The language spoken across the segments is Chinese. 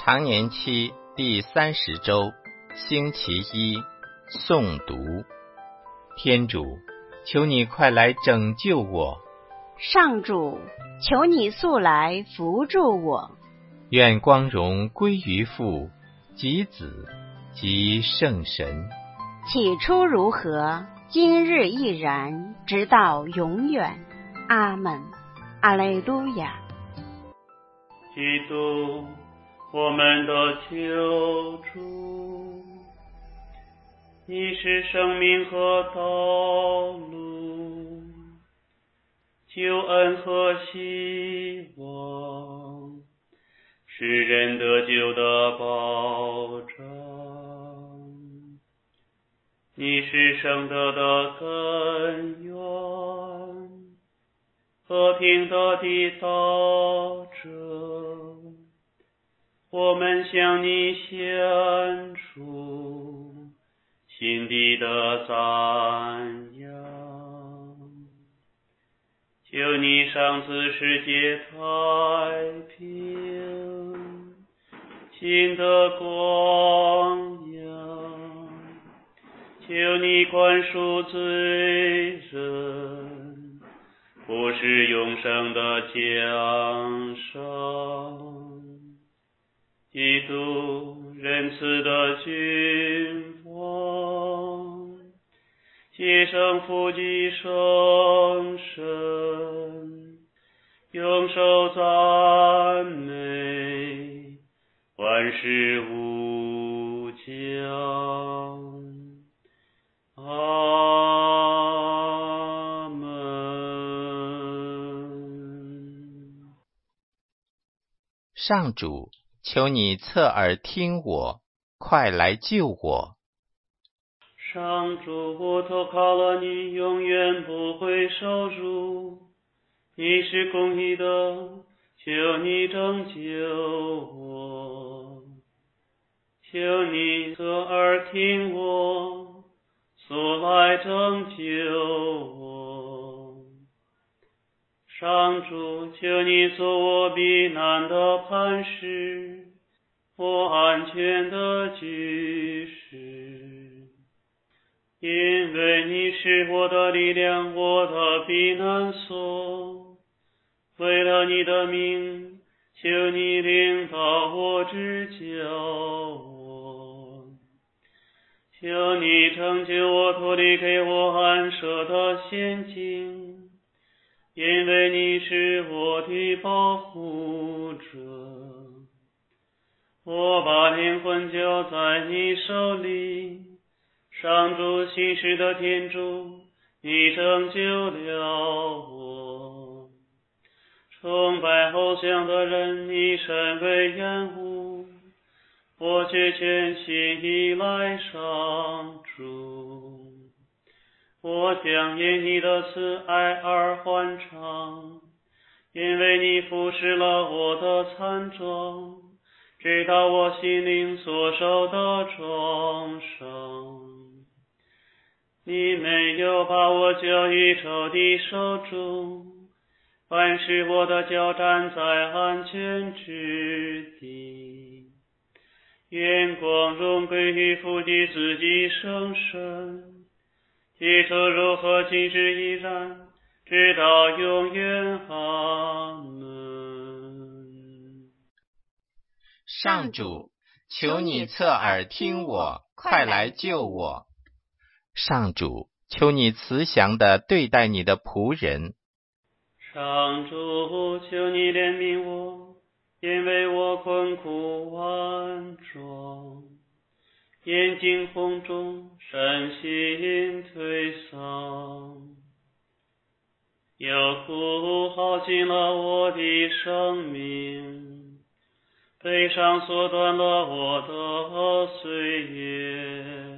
常年期第30周，星期一，诵读。天主，求你快来拯救我。 上主，求你速来扶助我。 愿光荣归于父及子及圣神。 起初如何，今日亦然，直到永远。阿们。阿肋路亚。 基督，我们的救主，你是生命和道路，救恩和希望，是人得救的保障。你是圣德的根源，和平的缔造者。我们向你献出心底的赞扬，求你赏赐世界太平，新的光阳，求你宽恕罪人，不是永生的奖赏。基督，仁慈的君王，接生父及圣神，永受赞美，万事无疆。阿门。 上主，求你侧耳听我，快来救我。 上主，我投靠了你，永远不会受辱。你是公义的，求你拯救我。求你侧耳听我，速来拯救我。上主，求你做我避难的磐石，我安全的居室，因为你是我的力量，我的避难所。为了你的名，求你领导我，指教我。求你拯救我，脱离给我安设的陷阱，因为你是我的保护者。我把灵魂交在你手里，上主信实的天主，你拯救了我。崇拜偶像的人，你甚为厌恶，我却全心依赖上主。我将因你的慈爱而欢唱，因为你服侍了我的残状，直到我心灵所受的创伤。你没有把我交于仇敌手中，反使我的脚站在安全之地。愿光荣归于父及子及圣神，起初如何，今日依然，直到永远。阿门。 上主，求你侧耳听我，快来救我。上主，求你慈祥地对待你的仆人。 上主，求你怜悯我，因为我困苦顽壮，眼睛红肿，身心颓丧，有苦耗尽了我的生命，悲伤缩短了我的岁月。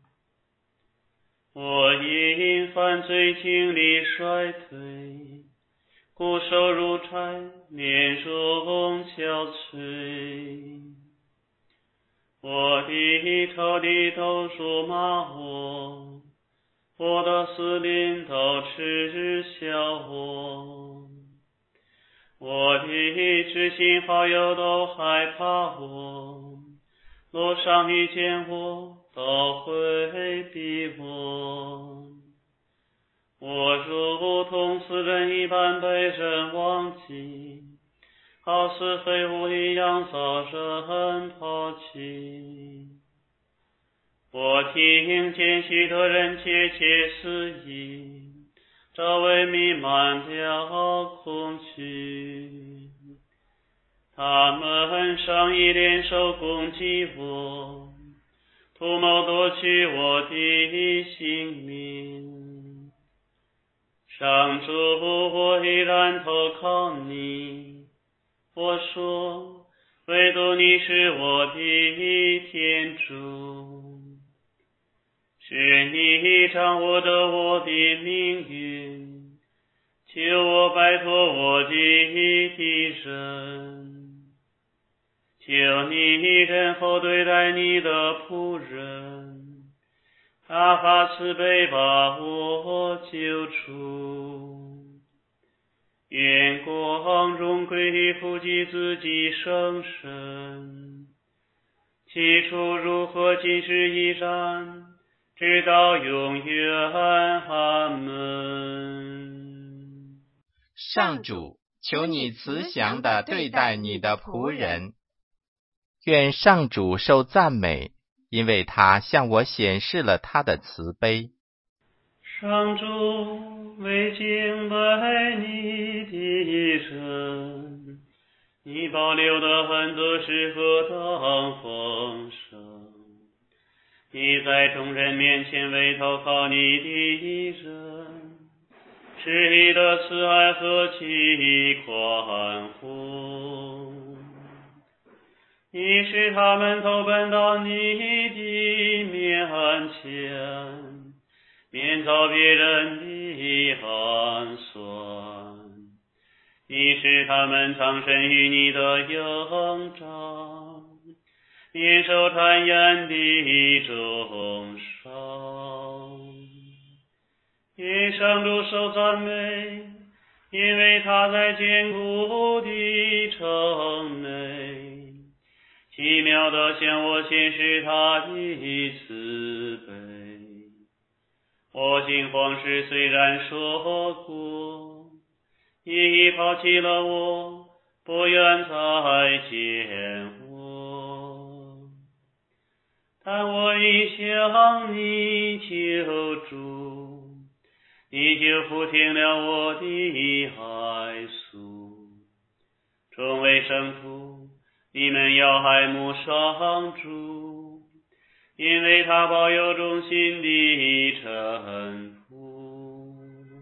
我因犯罪经历衰退，骨瘦如柴，面容憔悴。我的仇敌都辱骂我，我的司令都耻笑我。 我的知心好友都害怕我，路上遇见我都回避我。我如同死人一般被人忘记，好似废物一样遭人抛弃。我听见许多人窃窃私语，周围弥漫了空虚。他们上一联手攻击我，图谋夺取我的性命。上主，我依然投靠你。我说，唯独你是我的天主。是你掌握着我的命运，求我摆脱我的敌人。求你仁厚对待你的仆人，大发慈悲把我救出。愿光荣归于父及子及圣神，起初如何，今时依然，直到永远。阿门。 上主，求你慈祥地对待你的仆人。愿上主受赞美，因为他向我显示了他的慈悲。 上主，为敬拜你的人，你保留的恩德是何等丰盛！你在众人面前为投靠你的人，是你的慈爱何其宽宏！你使他们投奔到你的面前，免遭别人的寒酸。你使他们藏身于你的营帐，免受谗言的重伤。愿上主受赞美，因为他在坚固的城内，奇妙地向我显示他的慈悲。我惊慌时虽然说过，已抛弃了我，不愿再见我。但我一向你求助，你就俯听了我的哀诉。众位圣徒，你们要爱慕上主，因为他保有忠心的臣仆。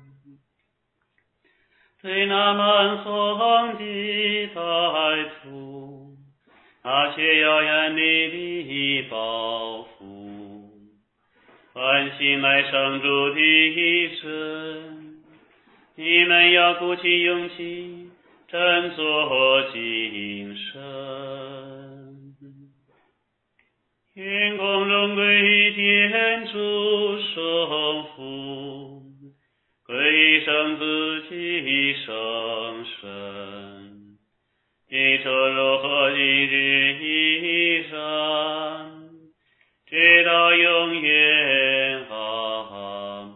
对那蛮横的歹徒，他却要严厉的报复。凡信赖上主的人，你们要鼓起勇气，振作精神。愿光荣归于天主圣父，归于圣子及圣神，一处如何，一日依然，直到永远。阿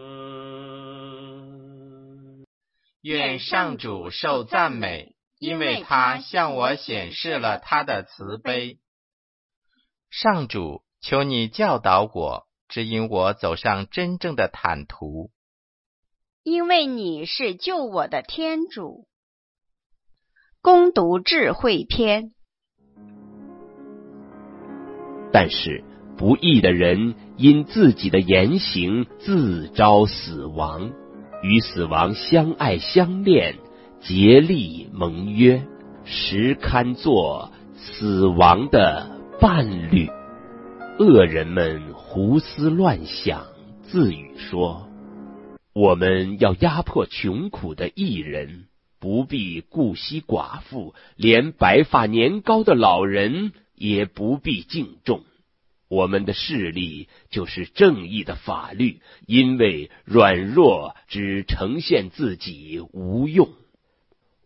门。 愿上主受赞美，因为他向我显示了他的慈悲。上主，求你教导我，指引我走上真正的坦途。 因为你是救我的天主。恭读智慧篇。 但是不义的人因自己的言行自招死亡，与死亡相爱相恋，竭力盟约，实堪作死亡的伴侣。恶人们胡思乱想，自语说，我们要压迫穷苦的义人，不必顾惜寡妇，连白发年高的老人也不必敬重。我们的势力就是正义的法律，因为软弱只呈现自己无用。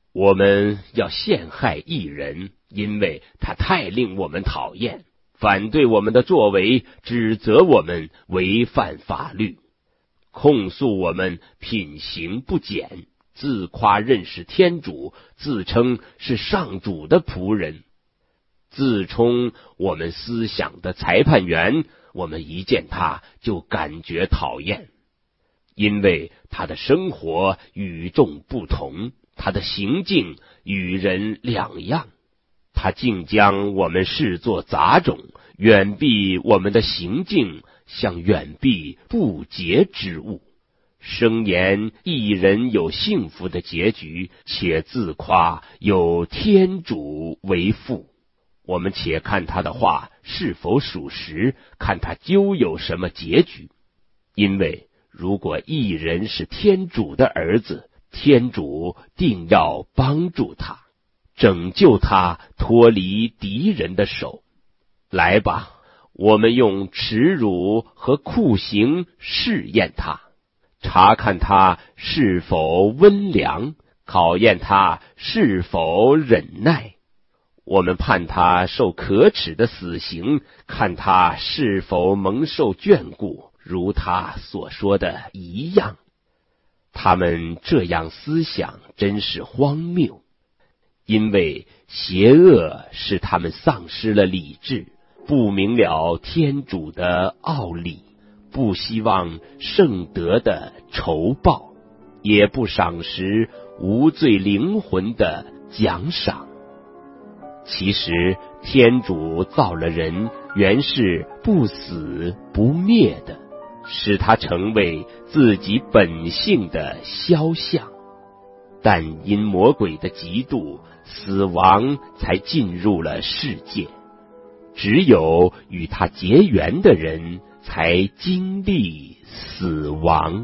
我们要陷害义人，因为他太令我们讨厌，反对我们的作为，指责我们违反法律，控诉我们品行不检，自夸认识天主，自称是上主的仆人，自充我们思想的裁判员。我们一见他就感觉讨厌，因为他的生活与众不同，他的行径与人两样，他竟将我们视作杂种，远避我们的行径，像远避不洁之物，声言一人有幸福的结局，且自夸有天主为父。我们且看他的话是否属实，看他究有什么结局。因为如果一人是天主的儿子，天主定要帮助他，拯救他脱离敌人的手。来吧，我们用耻辱和酷刑试验他，查看他是否温良，考验他是否忍耐。我们判他受可耻的死刑，看他是否蒙受眷顾，如他所说的一样。他们这样思想真是荒谬，因为邪恶使他们丧失了理智，不明了天主的奥理，不希望圣德的酬报，也不赏识无罪灵魂的奖赏。其实天主造了人，原是不死不灭的，使他成为自己本性的肖像，但因魔鬼的嫉妒，死亡才进入了世界。只有与他结缘的人才经历死亡。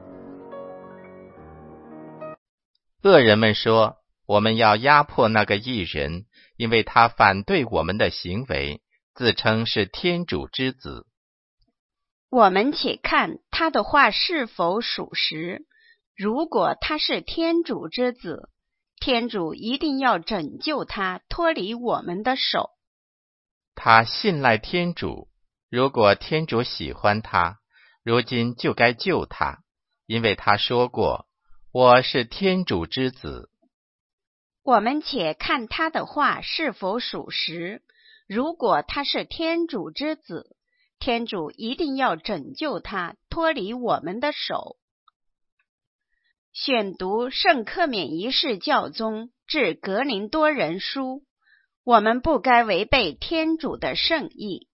恶人们说，我们要压迫那个义人，因为他反对我们的行为，自称是天主之子。 我们且看他的话是否属实。如果他是天主之子，天主一定要拯救他脱离我们的手。 他信赖天主，如果天主喜欢他，如今就该救他，因为他说过，我是天主之子。 我们且看他的话是否属实。如果他是天主之子，天主一定要拯救他脱离我们的手。选读圣克勉一世教宗致格林多人书。我们不该违背天主的圣意。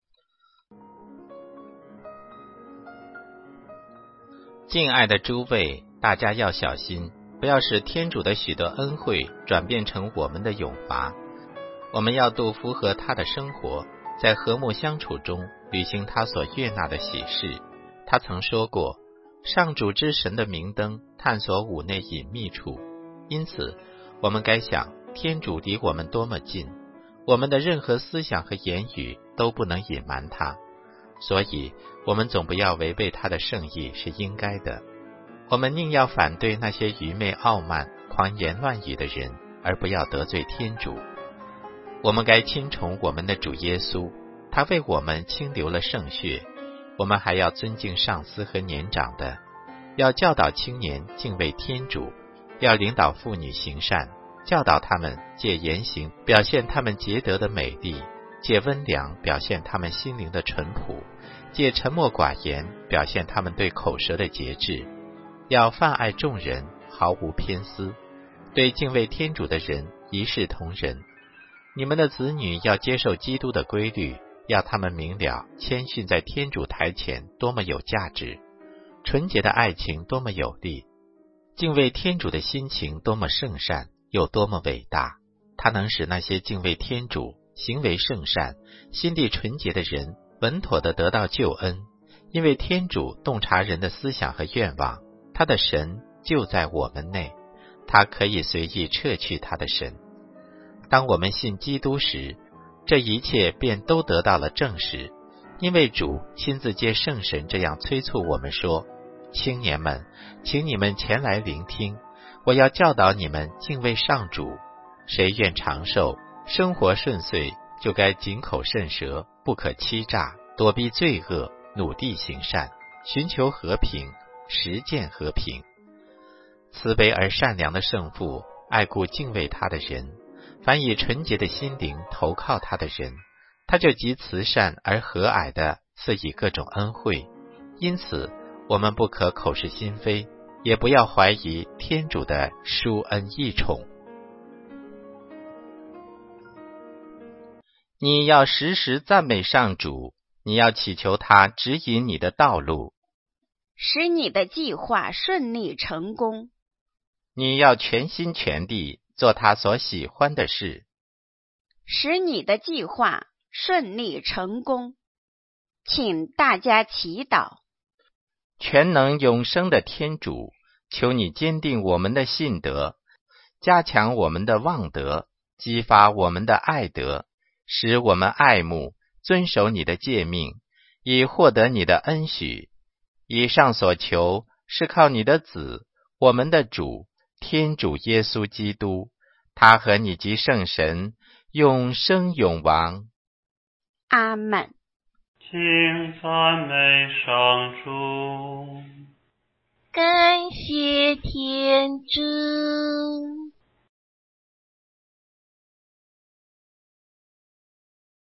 敬爱的诸位，大家要小心，不要使天主的许多恩惠转变成我们的永罚。我们要度符合他的生活，在和睦相处中履行他所悦纳的喜事。他曾说过，上主之神的明灯探索屋内隐秘处，因此我们该想天主离我们多么近，我们的任何思想和言语都不能隐瞒他，所以我们总不要违背他的圣意是应该的。我们宁要反对那些愚昧傲慢、狂言乱语的人，而不要得罪天主。我们该亲从我们的主耶稣，他为我们倾流了圣血。我们还要尊敬上司和年长的，要教导青年敬畏天主，要领导妇女行善，教导他们借言行表现他们洁德的美丽，借温良表现他们心灵的淳朴，借沉默寡言表现他们对口舌的节制。要泛爱众人，毫无偏私，对敬畏天主的人一视同仁。你们的子女要接受基督的规律，要他们明了谦逊在天主台前多么有价值，纯洁的爱情多么有力，敬畏天主的心情多么圣善又多么伟大。它能使那些敬畏天主、行为圣善、心地纯洁的人稳妥地得到救恩，因为天主洞察人的思想和愿望，他的神就在我们内，他可以随意撤去他的神。当我们信基督时，这一切便都得到了证实，因为主亲自借圣神这样催促我们说，青年们，请你们前来聆听， 我要教导你们敬畏上主，谁愿长寿，生活顺遂，就该谨口慎舌，不可欺诈，躲避罪恶，努力行善，寻求和平，实践和平。慈悲而善良的圣父爱顾敬畏他的人，凡以纯洁的心灵投靠他的人，他就极慈善而和蔼地赐以各种恩惠。因此我们不可口是心非，也不要怀疑天主的殊恩义宠。你要时时赞美上主，你要祈求他指引你的道路， 使你的计划顺利成功。 你要全心全力做他所喜欢的事， 使你的计划顺利成功。请大家祈祷。 全能永生的天主，求你坚定我们的信德，加强我们的望德，激发我们的爱德，使我们爱慕遵守你的诫命，以获得你的恩许。以上所求是靠你的子，我们的主天主耶稣基督，他和你及圣神永生永王。 阿们。 请赞美上主。 感谢天主。